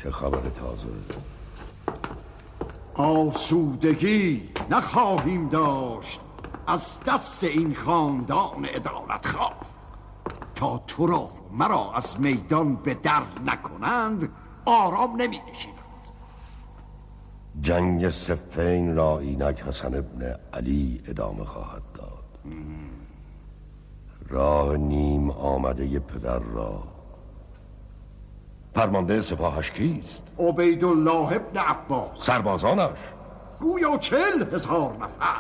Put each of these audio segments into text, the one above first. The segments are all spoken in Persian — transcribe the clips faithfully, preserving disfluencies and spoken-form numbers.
چه خبر تازه؟ آسودگی نخواهیم داشت از دست این خاندان عدالت خواه. تا تو را و مرا از میدان به در نکنند آرام نمی نشینند. جنگ صفین را اینک حسن ابن علی ادامه خواهد داد. راه نیم آمده ی پدر را. فرمانده سپاهش کیست؟ عبیدالله ابن عباس. سربازانش؟ گویا چل هزار نفر.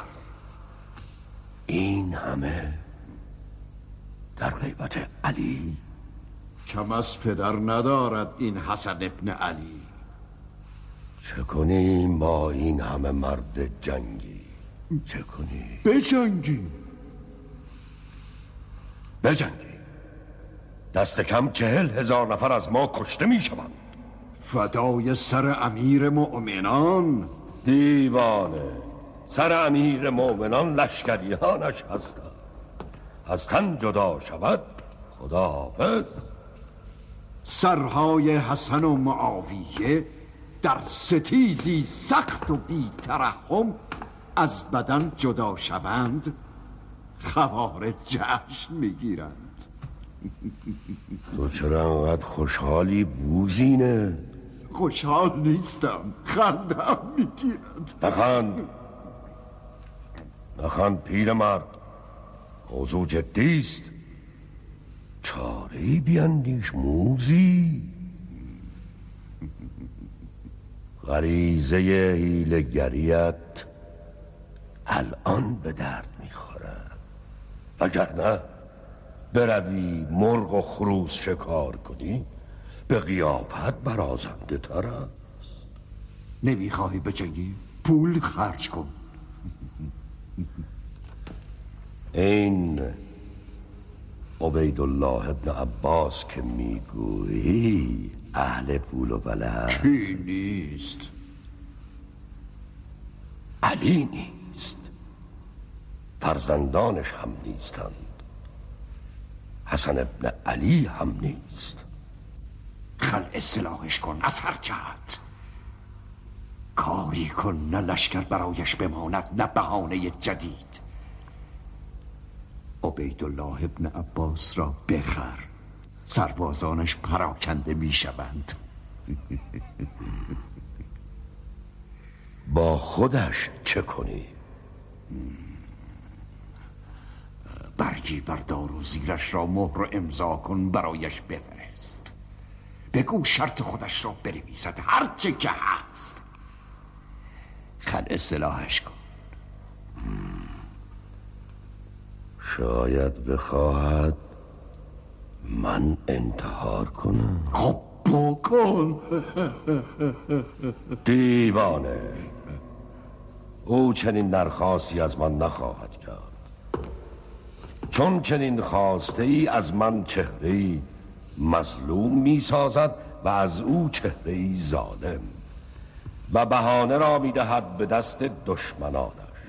این همه در غیبت علی؟ کم از پدر ندارد این حسن ابن علی. چه کنیم با این همه مرد جنگی؟ چه کنیم؟ بجنگیم. بجنگیم. دست کم چهل هزار نفر از ما کشته می شوند. فدای سر امیر مؤمنان. دیوانه، سر امیر مؤمنان لشکریانش هستند. از تن جدا شود خدا حافظ. سرهای حسن و معاویه در ستیزی سخت و بی ترحم از بدن جدا شوند خوارج جشن میگیرند. تو چرا انقدر خوشحالی بوزینه؟ خوشحال نیستم، خندم میگیرد. نخند نخند پیر مرد، موضوع جدیست. چاره‌ای بیندیش موزی. غریزه حیله‌گریت الان به درد میخورد، وگرنه بروی مرغ و خروس شکار کنی به قیافت برازنده تر است. نمیخواهی بجنگی؟ پول خرج کن. این عبیدالله ابن عباس که میگویی اهل پول و بلد کی نیست؟ علی نیست، فرزندانش هم نیستند، حسن ابن علی هم نیست. خلع سلاحش کن از هر جهت. کاری کن نه لشکر برایش بماند نه بهانه جدید. عبیدالله ابن عباس را بخر، سربازانش پراکنده می شوند. با خودش چه کنی؟ برگی بردار و زیرش را مهر و امضا کن برایش بفرست. بگو شرط خودش را بنویسد هرچه که هست. خلع سلاحش کن. شاید بخواهد من انتحار کنم. خب بکن. دیوانه، او چنین درخواستی از من نخواهد کرد. چون چنین خواسته ای از من چهره ای مظلوم می سازد و از او چهره ای ظالم، و بهانه را می دهد به دست دشمنانش.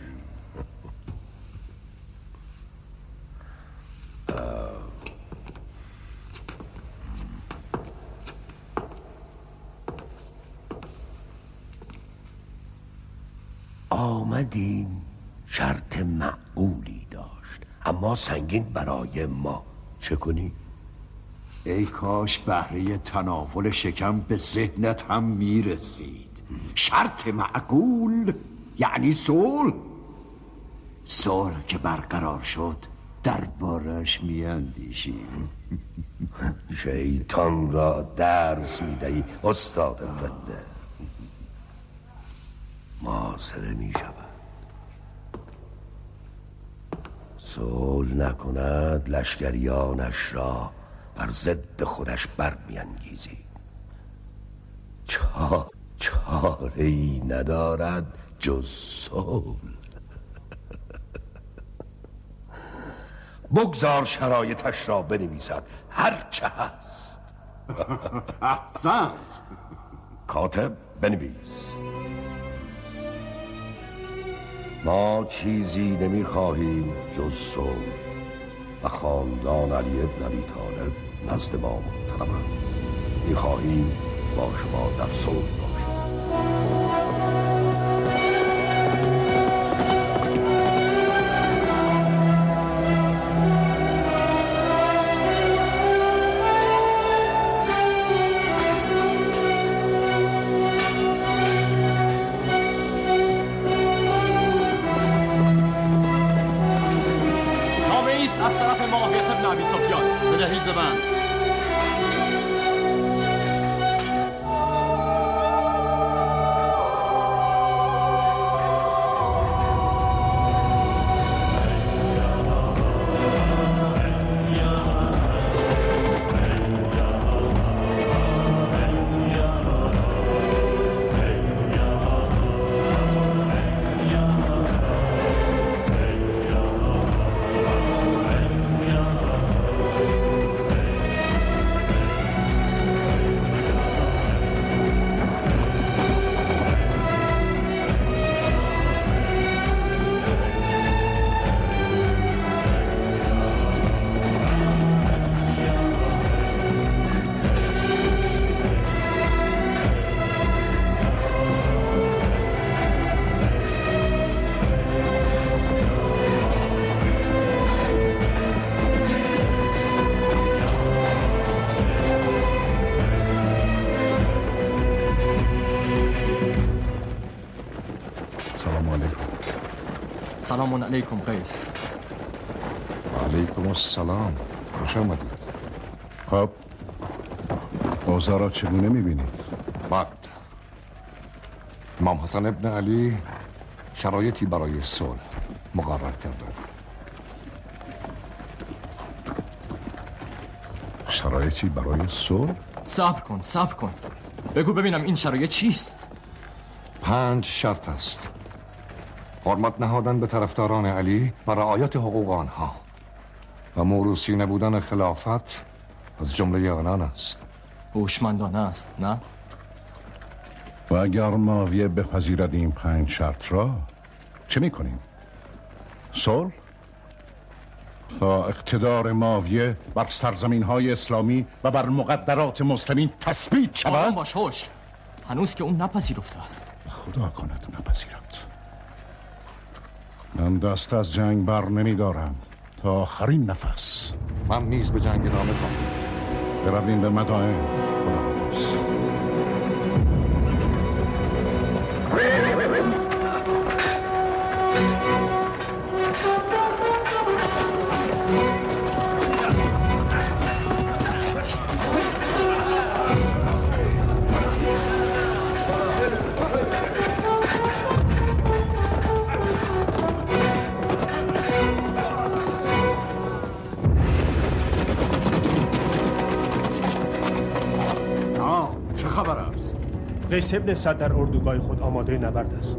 آمدیم شرط معقولی داشت، اما سنگین برای ما. چه کنی؟ ای کاش بهره تناول شکم به ذهنت هم میرسید. شرط معقول یعنی صلح. صلح که برقرار شد دربارش میاندیشیم. شیطان را درس میدهی استاد فنده. معاصره می شود. صلح نکند لشکریانش را بر ضد خودش برمیانگیزی. چا چاره ای ندارد جز صلح. بگذار شرایطش را بنویسد هر چه هست. احسنت. کاتب بنویس. ما چیزی نمی خواهیم جز صلح و خاندان علی ابن ابی طالب نزد ما محترمند. می خواهیم با شما در صلح باشد. از طرف معاویه بن ابی سفیان بدهید به من. سلام علیکم قیس. علیکم السلام. خوش آمدید. خب اوضاع را چگونه میبینید؟ بد. امام حسن ابن علی شرایطی برای صلح مقرر کردند. شرایطی برای صلح؟ صبر کن صبر کن بگو ببینم این شرایط چیست؟ پنج شرط است. حرمت نهادن به طرفداران علی و رعایت حقوق آنها و موروثی نبودن خلافت از جمله آنان است. هوشمندانه است نه؟ و اگر معاویه بپذیرد این پنج شرط را چه میکنیم؟ صلح؟ تا اقتدار معاویه بر سرزمین های اسلامی و بر مقدرات مسلمین تثبیت شود؟ آرام باش هوش. هنوز که اون نپذیرفته است. خدا کند نپذیرد. من دست از جنگ بر نمیدارم تا آخرین نفس. من نیز به جنگ ادامه خواهم. برویم به مدائن. خداحافظ. قیس ابن سعد در اردوگاه خود آماده نبرد است.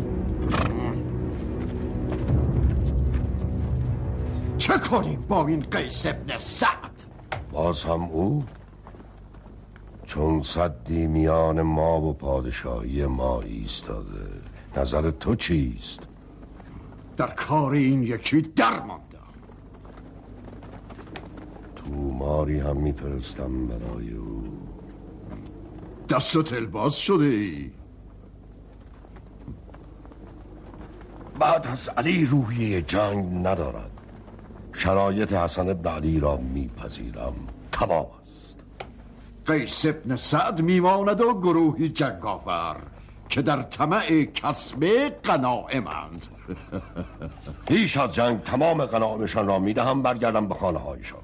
چه کنیم با این قیس ابن سعد؟ باز هم او؟ چون صدی میان ما و پادشاهی ما ایستاده. نظر تو چیست؟ در کار این یکی در ماندم. توماری هم میفرستم برای او. دستت الباس شده ای. بعد از علی روحیه جنگ ندارد. شرایط حسن ابن علی را میپذیرم. تمام است. قیس ابن سعد میماند و گروهی جنگاور که در طمع کسب غنایمند. پیش از جنگ تمام غنایمشان را میدهم برگردم به خانه هایشان.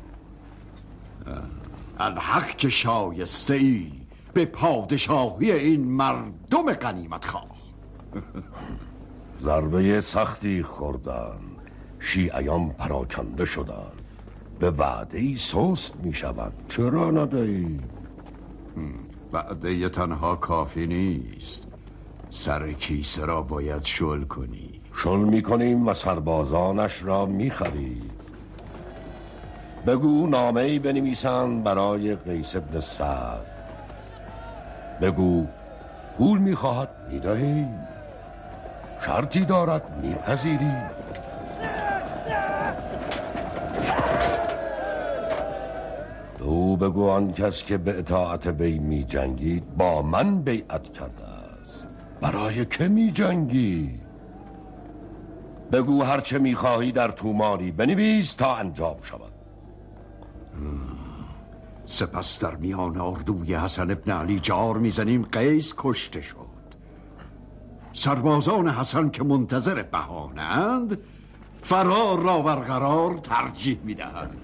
الحق که شایسته ای به پادشاهی این مردم غنیمت خواه. ضربه سختی خوردن. شیعیان پراکنده شدن. به وعده‌ای سست میشوند. چرا ندهی؟ وعده تنها کافی نیست. سر کیسه را باید شل کنی. شل میکنیم و سربازانش را میخریم. بگو نامه‌ای بنویسند برای قیس ابن سعد. بگو پول میخواهد میدهیم. شرطی دارد میپذیریم. او بگو آن کس که به اطاعت وی می جنگید با من بیعت کرده است. برای که می جنگی؟ بگو هرچه می خواهی در توماری بنویس تا انجام شود. سپس در میان اردوی حسن ابن علی جار میزنیم قیس کشته شد. سربازان حسن که منتظر بهانه‌اند فرار را برقرار ترجیح میدهند.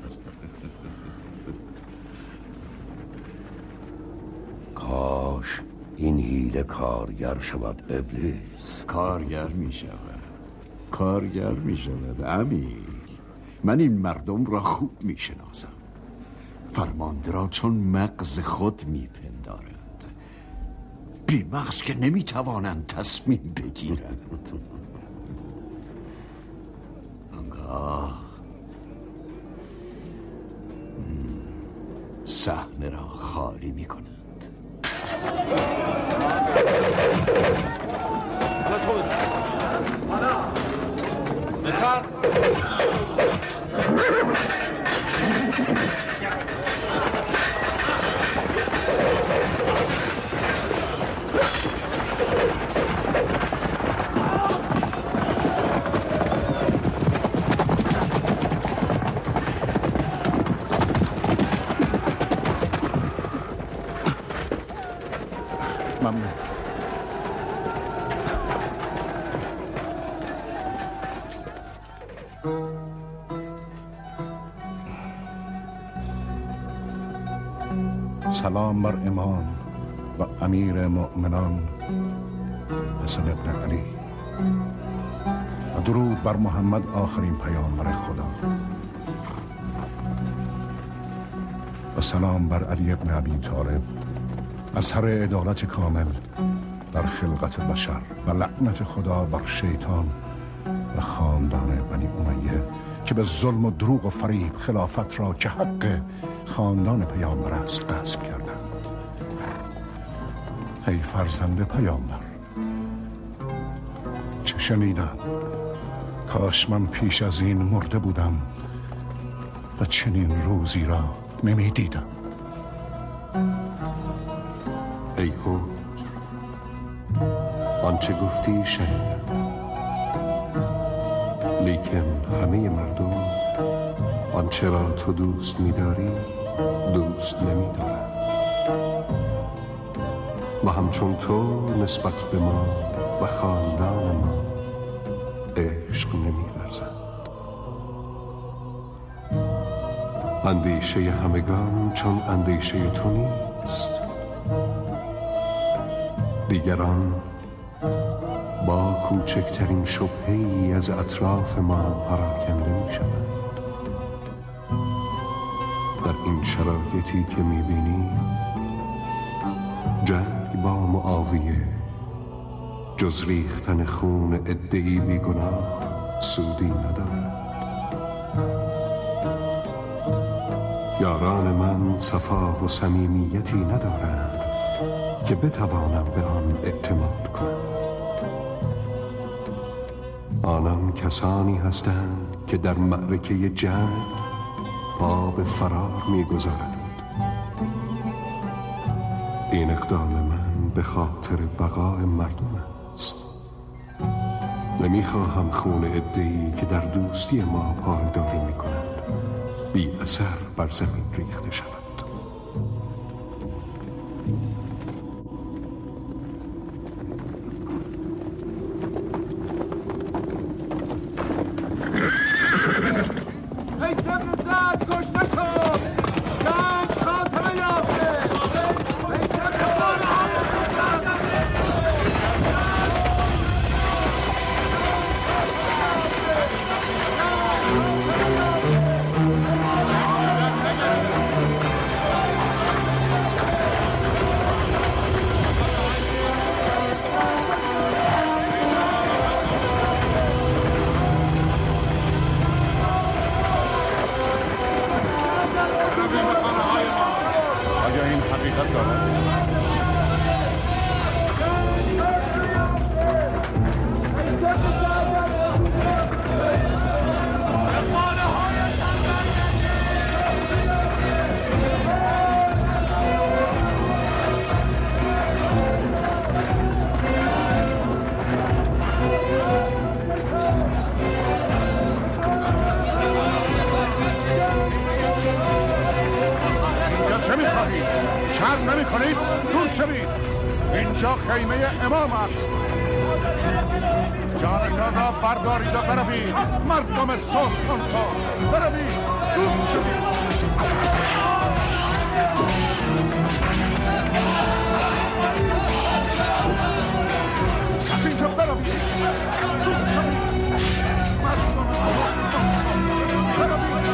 کاش این حیله کارگر شود ابلیس. کارگر می شود کارگر می شود امیر. من این مردم را خوب می شناسم. فرمانده را چون مغز خود می پندارند. بی مغز که نمی توانند تصمیم بگیرند. آنگاه صحنه را خالی می کنند. حالا تو بزن بزن ممنون. سلام بر امام و امیر مؤمنان حسن ابن علی و درود بر محمد آخرین پیامبر خدا و سلام بر علی ابن ابی طالب اظهر عدالت کامل در خلقت بشر و لعنت خدا بر شیطان و خاندان بنی امیه که به ظلم و دروغ و فریب خلافت را که حق خاندان پیامبر است غصب کردند. ای فرزند پیامبر، چه شنیدم؟ کاش من پیش از این مرده بودم و چنین روزی را نمی دیدم. ای حجر، آنچه گفتی شنیدم، لیکن همه مردم آنچه را تو دوست می‌داری دوست نمی‌دارند و همچون تو نسبت به ما و خاندان ما عشق نمی‌ورزند. اندیشه همگان چون اندیشه تو نیست. دیگران با کوچکترین شبهه‌ای از اطراف ما پراکنده می‌شوند. در این شرایطی که می‌بینی جنگ با معاویه جز ریختن خون عده‌ای بیگناه سودی ندارد. یاران من صفا و صمیمیتی ندارند که بتوانم به آن اعتماد کنم. آنان کسانی هستند که در معرکه جنگ پا به فرار می‌گذارند. این اقدام من به خاطر بقای مردم است. نمی‌خواهم خون عده‌ای که در دوستی ما پایداری می‌کنند بی اثر بر زمین ریخته شود. شوید، اینجا خیمه امام است. جانتان را بردارید و بروید. مردم صلح خونسا بروید، دود شوید. از اینجا بروید، دود شوید. مردم صلح خونسا بروید.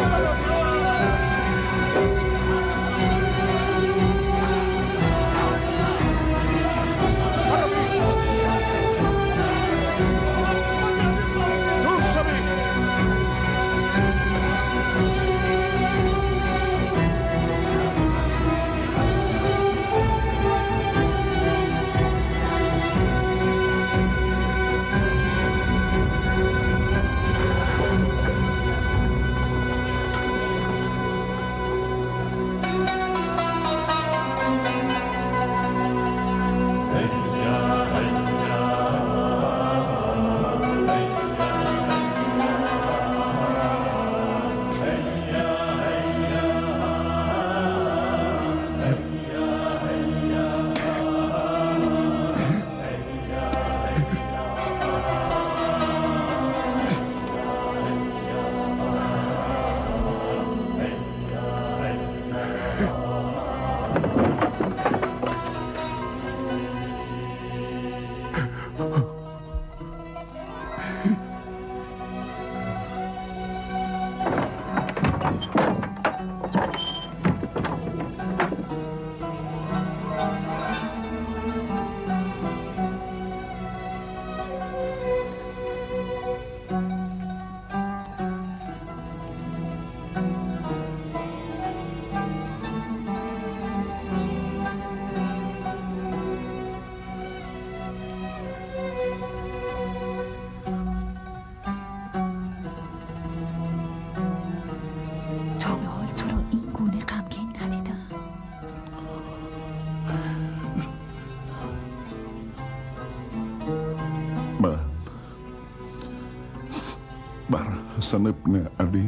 حسن ابن علی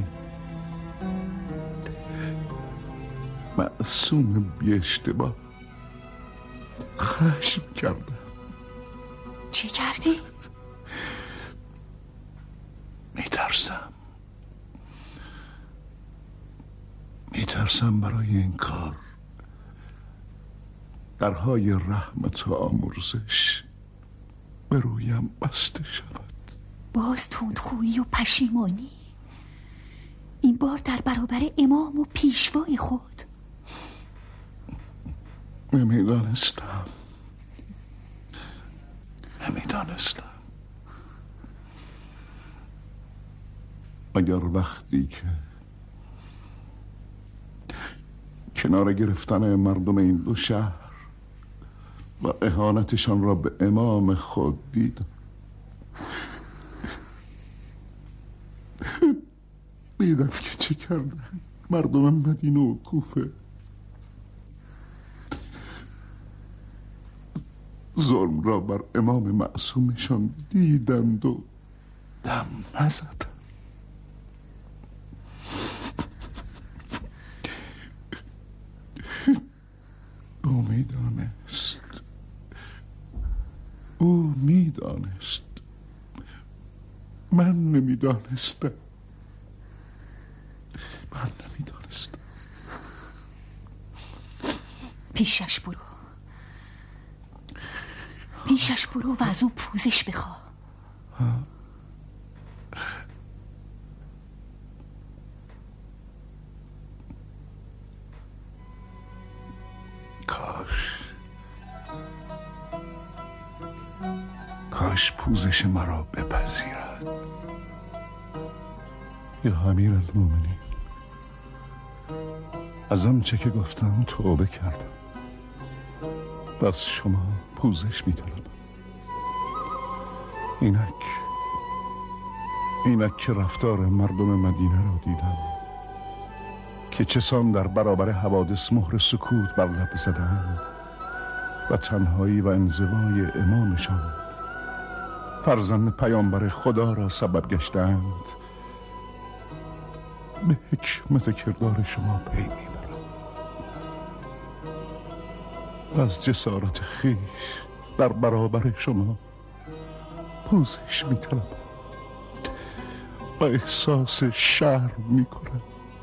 معصوم بی اشتباه خشم کردم. چی کردی؟ میترسم میترسم برای این کار درهای رحمت و آمرزش به رویم بسته شود. باز تندخویی و پشیمانی، این بار در برابر امام و پیشوای خود. نمیدانستم نمیدانستم اگر وقتی که کنار گرفتن مردم این دو شهر و اهانتشان را به امام خود دیدم، دیدم که چه کردن مردم مدینه و کوفه. ظلم را بر امام معصومشان دیدند و دم نزدند. او میدانست او میدانست من نمیدانستم من نمیدانستم. پیشش برو پیشش برو و از او پوزش بخواه. کاش کاش پوزش مرا بپذیرد. یا امیر المومنین، از آنچه که گفتم توبه کردم، بس شما پوزش می‌طلبم. اینک اینک که رفتار مردم مدینه را دیدم که چسان در برابر حوادث مهر سکوت بر لب زدند و تنهایی و انزوای امامشان فرزند پیامبر خدا را سبب گشتند، به حکمت کردار شما پی میبرم. از جسارت خیش در برابر شما پوزش می‌طلبم و احساس شرم می‌کنم.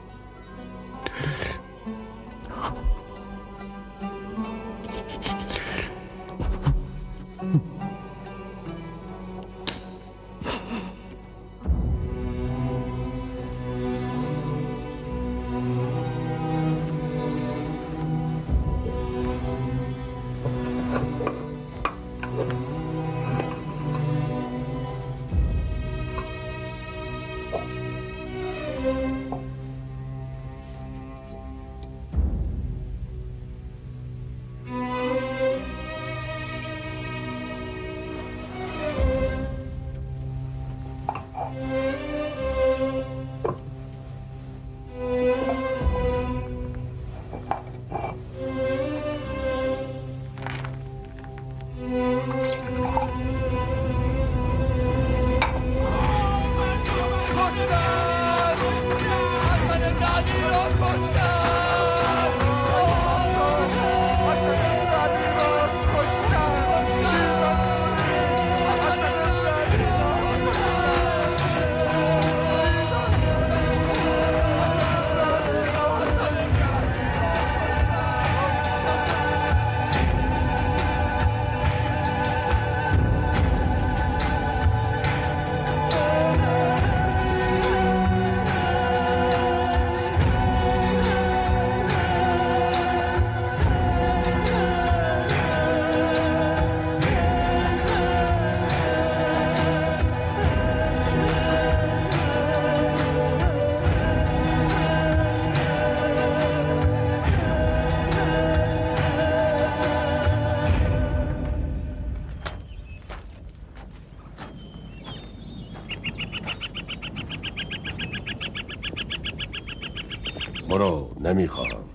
برو، نمیخواهم.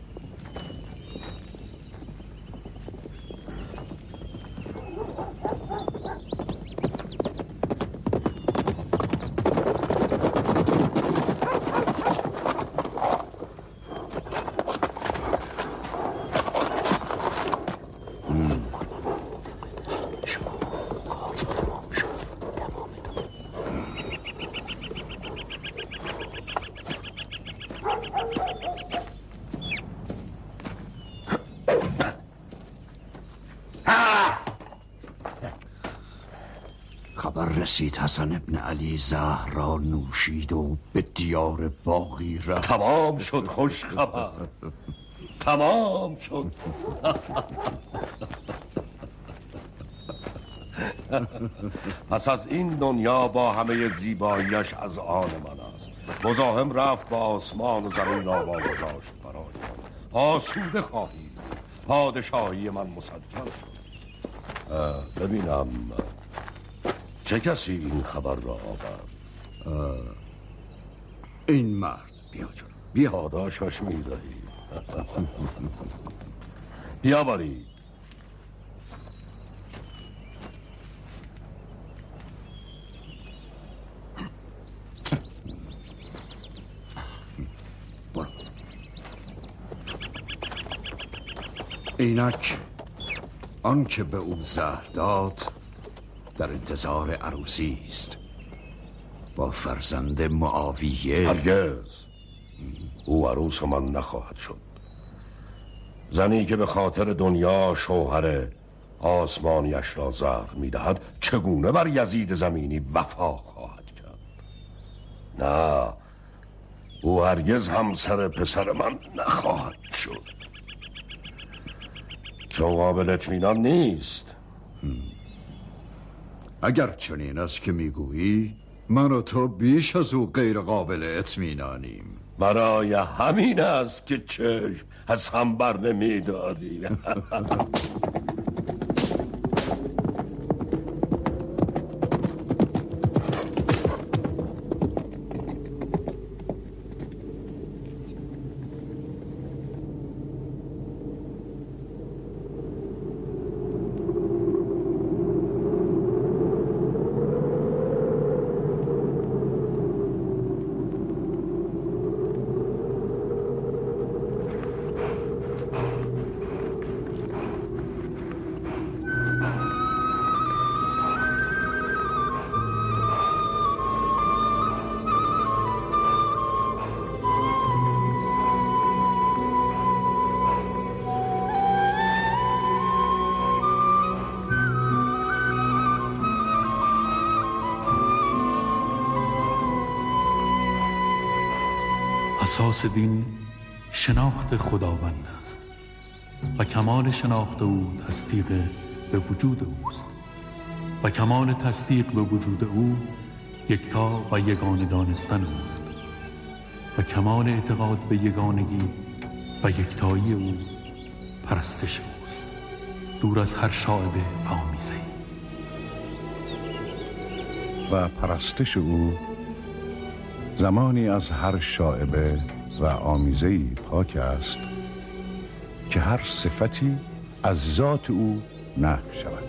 خبر رسید حسن ابن علی زهر را نوشید و به دیار باقی رفت. تمام شد، خوش خبر. تمام شد. پس از این دنیا با همه زیباییش از آن من است. مزاحم رفت با آسمان و زمین را واگذاشت برای من. آسوده خواهید. پادشاهی من مسجل شد. ببینم چه کسی این خبر را آورد؟ این مرد. بیا جلو. بیا. پاداشش میدهی. بیا بارید. برو. اینک آنچه به او زهر داد در انتظار عروسی است با فرزند معاویه. هرگز او عروس من نخواهد شد. زنی که به خاطر دنیا شوهر آسمانیش را زهر میدهد چگونه بر یزید زمینی وفا خواهد کرد؟ نه، او هرگز همسر پسر من نخواهد شد، چون قابل اطمینان نیست. اگر چنین است که میگویی، من و تو بیش از او غیر قابل اطمینانیم. برای همین است که چشم از هم بر نمی‌داری. اساس دین شناخت خداوند است و کمال شناخت او تصدیق به وجود اوست و کمال تصدیق به وجود او یکتا و یگانه دانستن اوست و کمال اعتقاد به یگانگی و یکتایی او پرستش اوست، دور از هر شائبه آمیزه‌ای. و پرستش او زمانی از هر شائبه و آمیزه‌ای پاک است که هر صفتی از ذات او نفی شود،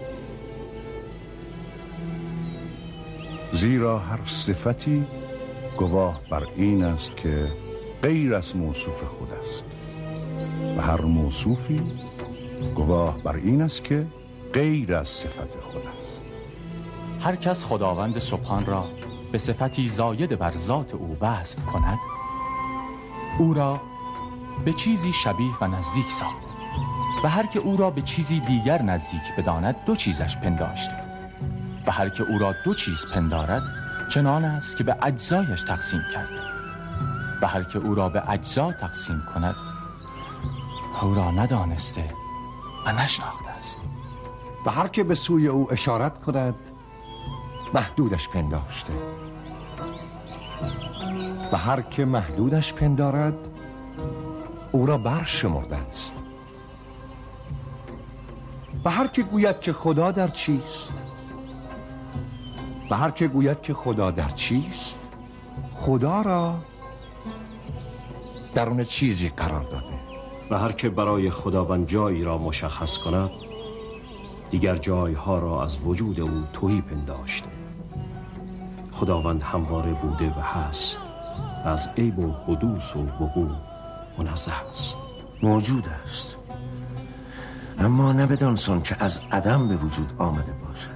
زیرا هر صفتی گواه بر این است که غیر از موصوف خود است و هر موصوفی گواه بر این است که غیر از صفت خود است. هر کس خداوند سبحان را به صفتی زاید بر ذات او وصف کند، او را به چیزی شبیه و نزدیک ساخت و هر که او را به چیزی دیگر نزدیک بداند دو چیزش پنداشته و هر که او را دو چیز پندارد چنان است که به اجزایش تقسیم کرده و هر که او را به اجزا تقسیم کند او را ندانسته و نشناخته است. و هر که به سوی او اشارت کند محدودش پنداشته و هر که محدودش پندارد او را برشمرده است. و هر که گوید که خدا در چیست و هر که گوید که خدا در چیست خدا را درون چیزی قرار داده. و هر که برای خداوند جایی را مشخص کند دیگر جایها را از وجود او تهی پنداشته. خداوند همواره بوده و هست و از عیب و حدوث و وقوع منزه است. موجود است، اما نه بدانسان که از عدم به وجود آمده باشد.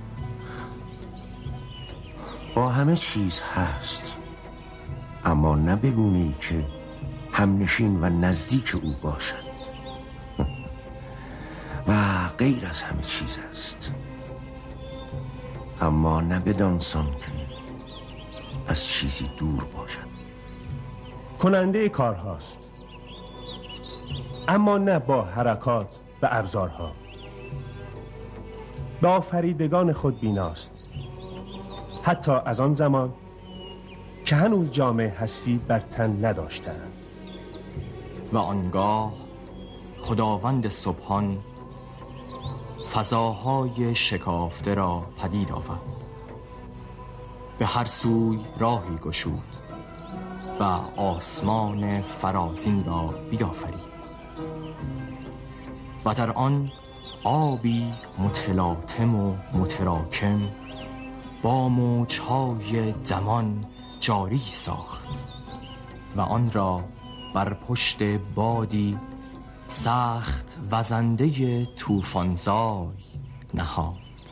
با همه چیز هست، اما نه به گونه‌ای که همنشین و نزدیک او باشد و غیر از همه چیز است، اما نه بدانسان که از چیزی دور باشد. کننده کارهاست، اما نه با حرکات و ابزارها. به آفریدگان خود بیناست، حتی از آن زمان که هنوز جامعه هستی بر تن نداشتند. و آنگاه خداوند سبحان فضاهای شکافته را پدید آورد، به هر سوی راهی گشود و آسمان فرازین را بیافرید و در آن آبی متلاطم و متراکم با موجهای دمان جاری ساخت و آن را بر پشت بادی سخت وزنده طوفان‌زای نهاد.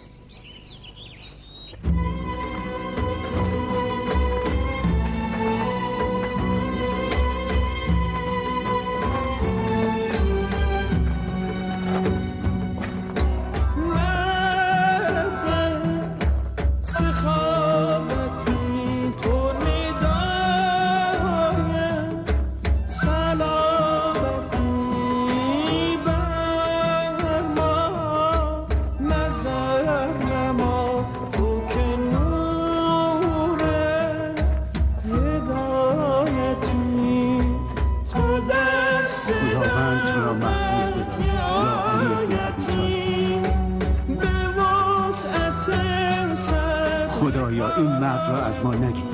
خدایا این مرد را از ما نگیر.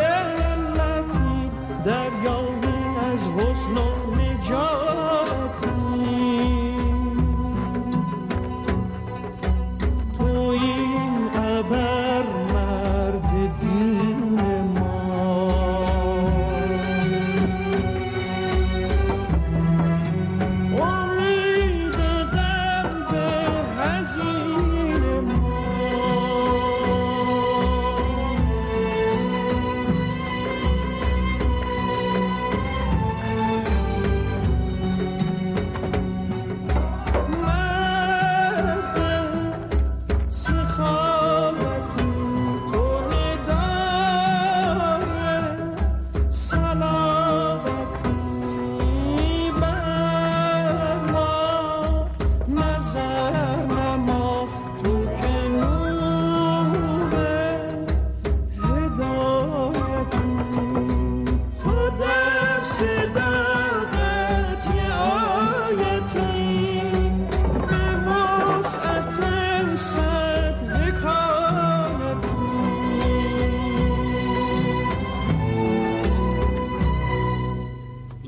دریایی از حسن و نجاتی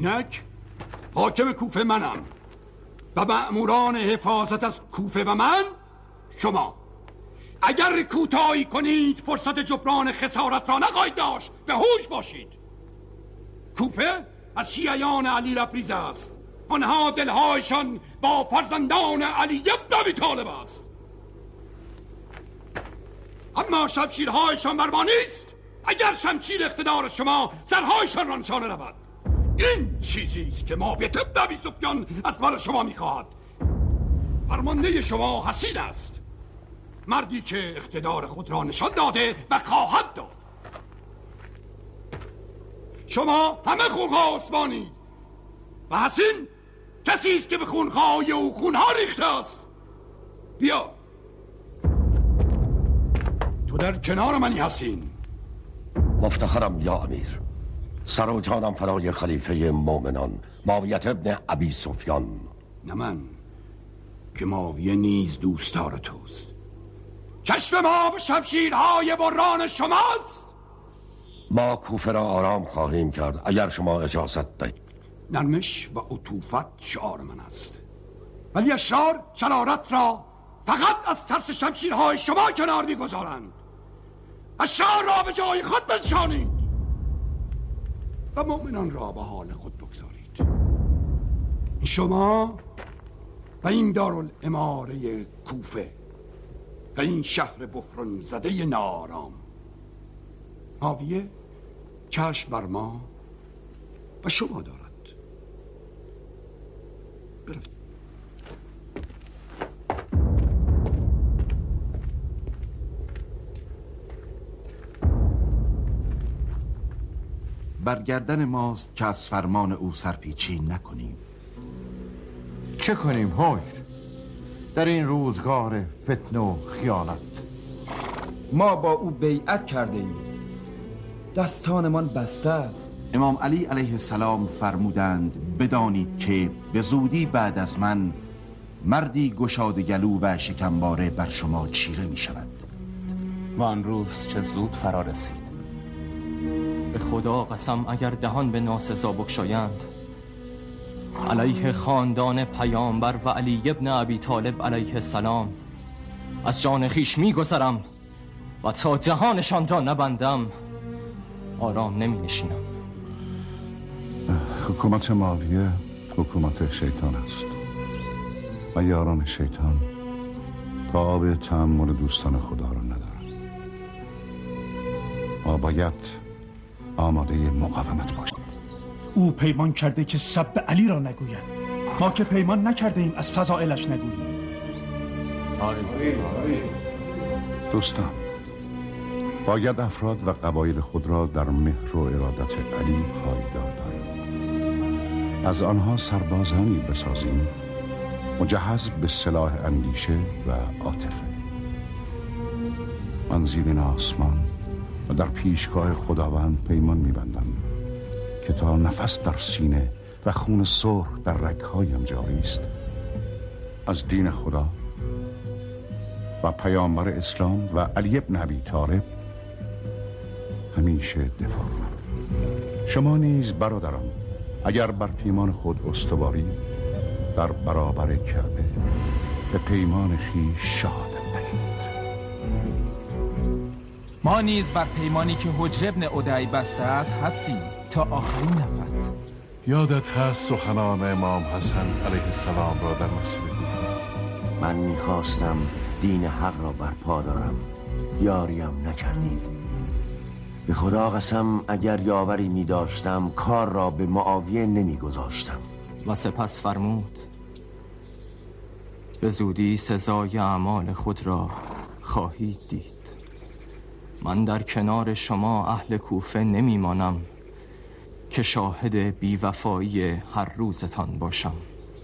اینک حاکم کوفه منم و مأموران حفاظت از کوفه و من شما. اگر کوتاهی کنید فرصت جبران خسارت را نخواهید داشت. به هوش باشید. کوفه از شیعیان علی لبریز است. آنها دلهایشان با فرزندان علی ابن ابی طالب است. اما شمشیرهایشان بر ما نیست. اگر شمشیر اقتدار شما سرهایشان را نشانه رود. این چیزی است که معاویه ابن ابی سفیان از من شما میخواهد. فرمانده شما حسین است، مردی که اقتدار خود را نشان داده و خواهد داد. شما همه خونها عثمانید و حسین کسی است که به خونهای او خونها ریخته است. بیا تو در کنار منی حسین. مفتخرم یا امیر، سر و جانم فرای خلیفه مومنان معاویه ابن ابی سفیان. نه من که معاویه نیز دوستدار توست. چشم ما به شمشیرهای بران شماست. ما کوفه را آرام خواهیم کرد اگر شما اجازت دهید. نرمش و عطوفت شعار من است، ولی اشرار شرارت را فقط از ترس شمشیرهای شما کنار میگذارند. اشرار را به جای خود بنشانید و مؤمنان را به حال خود بگذارید. شما و این دارالاماره کوفه و این شهر بحران زده نارام. معاویه چشم بر ما و شما دارد. بروید. برگردن ماست که از فرمان او سرپیچی نکنیم. چه کنیم حاج در این روزگار فتنه و خیانت؟ ما با او بیعت کرده ایم، دستانمان بسته است. امام علی علیه السلام فرمودند بدانید که به زودی بعد از من مردی گشاد گلو و شکمباره بر شما چیره می شود. و آن روز چه زود فرا رسید. به خدا قسم اگر دهان به ناسزا بگشایند علیه خاندان پیامبر و علی ابن ابی طالب علیه السلام از جان خیش می گذرم و تا دهانشان را نبندم آرام نمی نشینم. حکومت معاویه حکومت شیطان است و یاران شیطان تاب تأمل دوستان خدا را ندارند. ما باید آماده مقاومت باشیم. او پیمان کرده که سب علی را نگوید. ما که پیمان نکرده ایم از فضائلش نگوییم. دوستان، باید افراد و قبایل خود را در مهر و ارادت علی پایدار داریم. از آنها سربازانی بسازیم مجهز به سلاح اندیشه و عاطفه. من زیرین آسمان و در پیشگاه خداوند پیمان می‌بندم که تا نفس در سینه و خون سرخ در رگ‌هایم جاری است، از دین خدا و پیامبر اسلام و علی ابن ابی طالب همیشه دفاع کنم. شما نیز برادران اگر بر پیمان خود استواری در برابر کعبه به پیمان خویش شهادت دهید. ما نیز بر پیمانی که حجر ابن عدی بسته است هستیم تا آخرین نفس. یادت هست سخنان امام حسن علیه السلام را در مسجد کوفه؟ من میخواستم دین حق را برپا دارم، یاریم نکردید. به خدا قسم اگر یاوری می داشتم کار را به معاویه نمی گذاشتم. و سپس فرمود به زودی سزای اعمال خود را خواهید دید. من در کنار شما اهل کوفه نمی مانم که شاهد بیوفایی هر روزتان باشم.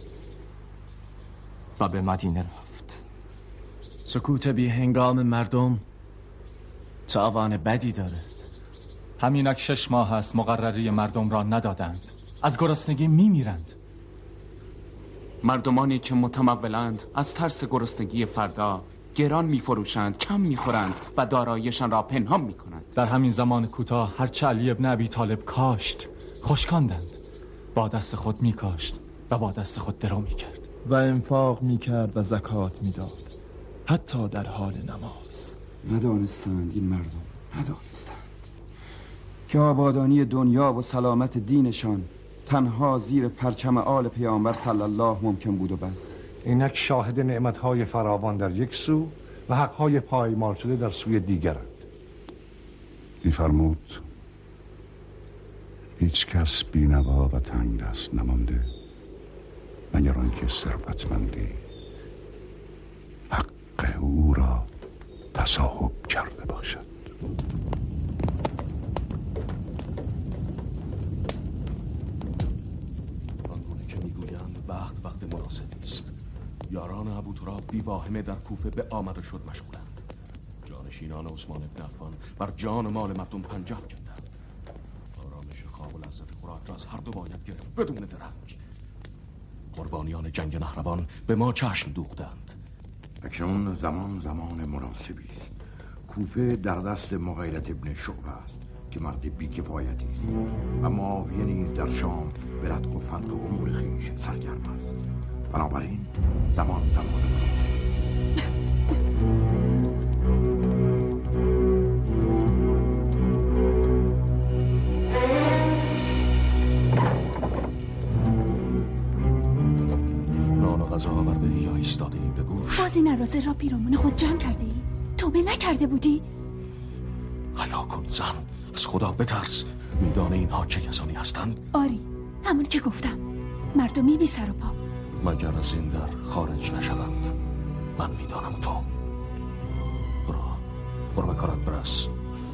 و به مدینه رفت. سکوت بی هنگام مردم تاوان بدی دارد. همینک شش ماه است مقرری مردم را ندادند، از گرسنگی می میرند. مردمانی که متمولند از ترس گرسنگی فردا گران می فروشند، کم می خورند و داراییشان را پنهان می کنند. در همین زمان کوتاه هرچه علی ابن ابی طالب کاشت خشکاندند. با دست خود میکاشت و با دست خود درو میکرد و انفاق میکرد و زکات میداد، حتی در حال نماز. ندانستند این مردم، ندانستند که آبادانی دنیا و سلامت دینشان تنها زیر پرچم آل پیامبر صلی الله ممکن بود و بس. اینک شاهد نعمتهای فراوان در یک سو و حقهای پایمال شده در سوی دیگرند. می‌فرمود هیچ کس بینوا و تنگ دست نمانده مگر آنکه ثروتمندی حق او را تصاحب کرده باشد. آنگونه که میگویند وقت وقت مناسبی است. یاران ابو تراب بی واهمه در کوفه به آمد و شد مشغولند. جانشینان عثمان بن عفان بر جان و مال مردم پنجاه کردند. آرامش خواب و لذت خوراک را از هر دو باید گرفت بدون درنگ. قربانیان جنگ نهروان به ما چشم دوختند. اکنون زمان زمان مناسبی است. کوفه در دست مغیرت ابن شعبه است که مرد بی‌کفایتی است و معاویه نیز در شام به ردق و فنق امور خویش سرگرم است. بنابراین زمان زمان مناسبی است. غذا آورده ای یا ایستاده ای؟ بگوش. بازی نرازه را پیرامون خود جمع کرده ای؟ توبه نکرده بودی؟ حیا کن زن، از خدا بترس. میدانه اینها چه کسانی هستند؟ آری، همون که گفتم، مردمی بی سر و پا. مگر از این در خارج نشوند. من میدانم تو. برو برو به کارت برس.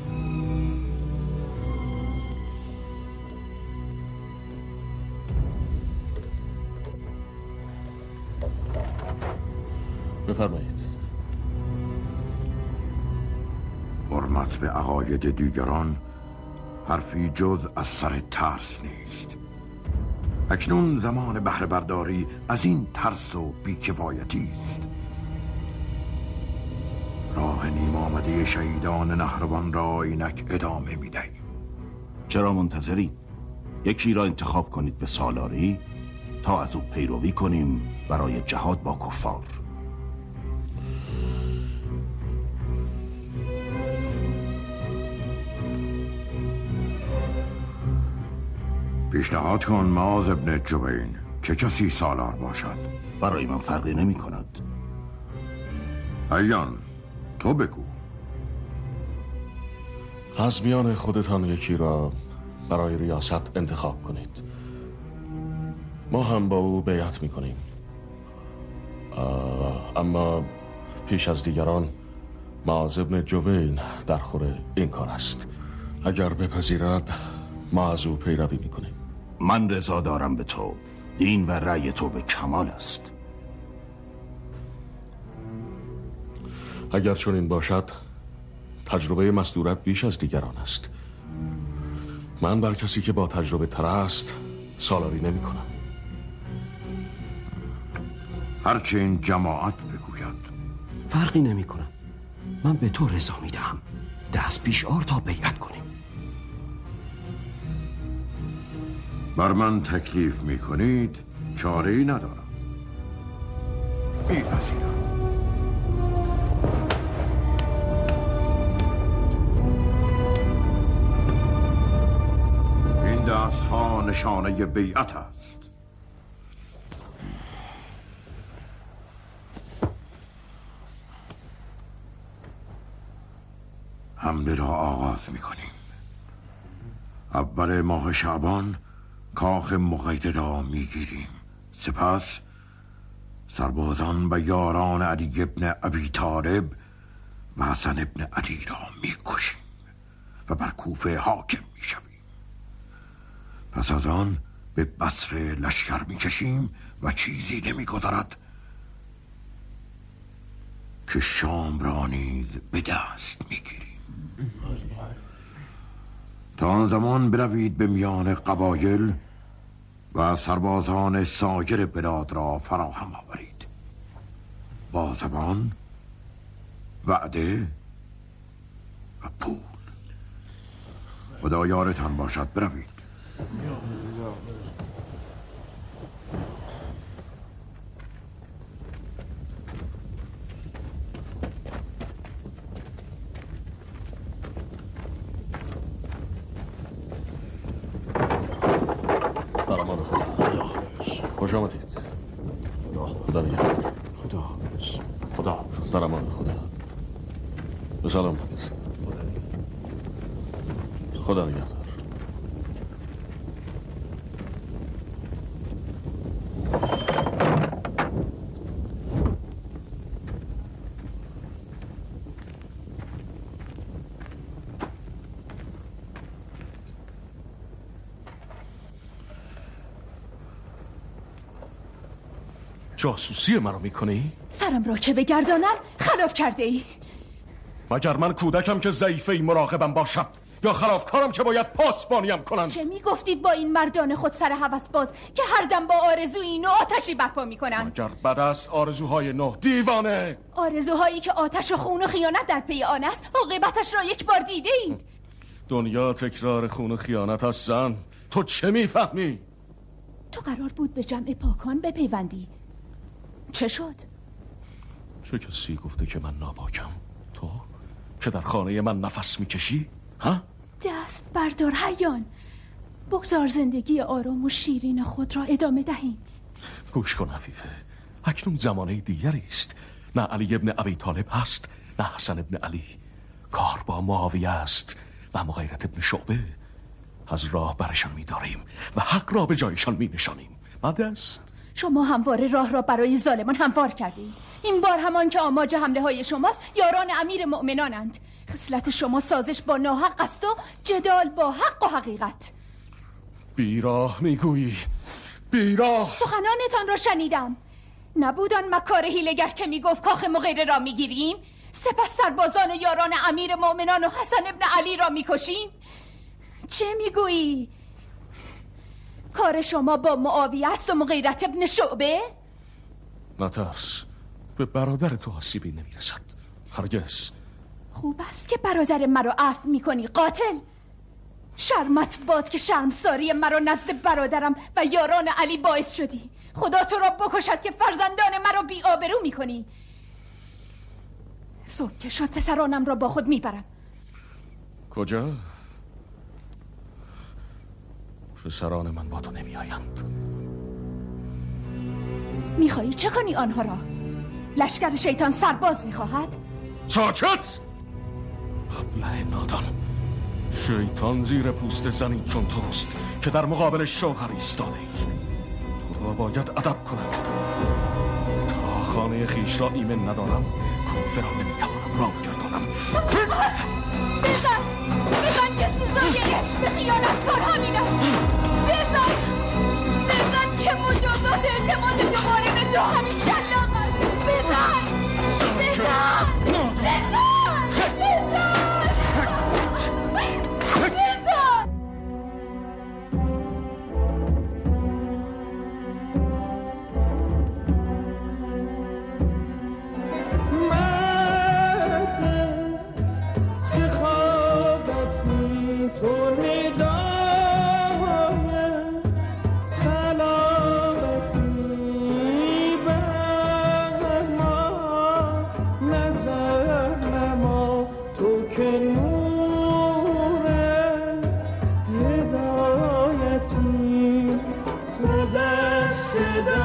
بفرمایید. حرمت به عقاید دیگران حرفی جز از سر ترس نیست. اکنون زمان بهره برداری از این ترس و بی‌کفایتی است. راه نیم آمده شهیدان نهروان را اینک ادامه می‌دهیم. چرا منتظری؟ یکی را انتخاب کنید به سالاری تا از او پیروی کنیم برای جهاد با کفار. پیشنهاد کن معاذ ابن جبین چه کسی سالار باشد. برای من فرقی نمی کند. ایان تو بگو. از میان خودتان یکی را برای ریاست انتخاب کنید. ما هم با او بیعت می کنیم. اما پیش از دیگران معاذ ابن جبین در خور این کار است. اگر بپذیرد ما از او پیروی می کنیم. من رضا دارم به تو. دین و رأی تو به کمال است. اگر چون این باشد تجربه مصدورت بیش از دیگران است. من بر کسی که با تجربه تر است سالاری نمی کنم. هرچه این جماعت بگوید. فرقی نمی کنم. من به تو رضا می دهم. دست پیش آر تا بیعت کنیم. بر من تکلیف می کنید چاره‌ای ندارم. می‌پذیرم. این دست ها نشانه بیعت است. حمله را آغاز می کنیم. اول ماه شعبان کاخ مغیره را میگیریم. سپس سربازان و یاران علی ابن ابی طالب و حسن ابن علی را میکشیم و بر کوفه حاکم میشویم. پس از آن به بصره لشکر میکشیم و چیزی نمیگذرد که شام را نیز به دست میگیریم. تا آن زمان بروید به میان قبایل و سربازان سایر بلاد را فراهم آورید. با زبان، وعده و پول. خدا یارتان باشد. بروید. خوش آمدید. خدا نگهدار. خدا حافظ. خدا حافظ. در امان خدا. به سلامت. خدا نگهدار. جاسوسی مرا میکنی؟ سرم را که بگردانم خلاف کرده ای. مگر من کودکم که ضعیفه مراقبم باشد یا خلافکارم که باید پاسبانیم کنند؟ چه میگفتید با این مردان خود سر هوس باز که هر دم با آرزوی نو آتشی برپا میکنند؟ مگر بد است آرزوهای نو؟ دیوانه! آرزوهایی که آتش و خون و خیانت در پی آن است عاقبتش را یک بار دیده اید. دنیا تکرار خون و خیانت است زن. تو چه میفهمی؟ تو قرار بود به جمع پاکان بپیوندی. چه شد؟ چه کسی گفته که من ناپاکم؟ تو که در خانه من نفس میکشی؟ ها؟ دست بردار حیان. بگذار زندگی آرام و شیرین خود را ادامه دهیم. گوش کن عفیفه، اکنون زمانه دیگری است. نه علی ابن ابی طالب هست، نه حسن ابن علی. کار با معاویه است و مغیرت ابن شعبه. از راه برشان می‌داریم و حق را به جایشان می‌نشانیم. بعد است شما همواره راه را برای ظالمان هموار کردید. این بار همان که آماج حمله های شماست یاران امیر مؤمنانند. خصلت شما سازش با ناحق است و جدال با حق و حقیقت. بیراه میگویی، بیراه. سخنانتان را شنیدم. نبود آن مکار حیله‌گر که میگفت کاخ مغیره را میگیریم، سپس سربازان و یاران امیر مؤمنان و حسن ابن علی را میکشیم؟ چه میگویی؟ کار شما با معاویه است و مغیرت ابن شعبه؟ نترس، به برادر تو آسیبی نمیرسد. هرگز. خوب است که برادر مرا عفو میکنی قاتل. شرمت باد که شرمساری مرا نزد برادرم و یاران علی باعث شدی. خدا تو را بکشد که فرزندان مرا بی آبرو میکنی. صبح که شد پسرانم را با خود میبرم. کجا؟ پسران من با تو نمی آیند. میخوایی چه کنی آنها را؟ لشکر شیطان سرباز میخواهد؟ ساکت! ابله نادان، شیطان زیر پوست زنی چون توست که در مقابل شوهر ایستاده ای. تو را باید ادب کنم. تا خانه خیش را ایمن ندارم کوفه را نمیتوانم راه گردانم. بزن! بزن که سزای عشق به خیانت کار همین است. بزن! بزن که مجازات اعتماد دوباره به تو همین شلاق است. بزن! بزن! بزن! بزن! Sit down.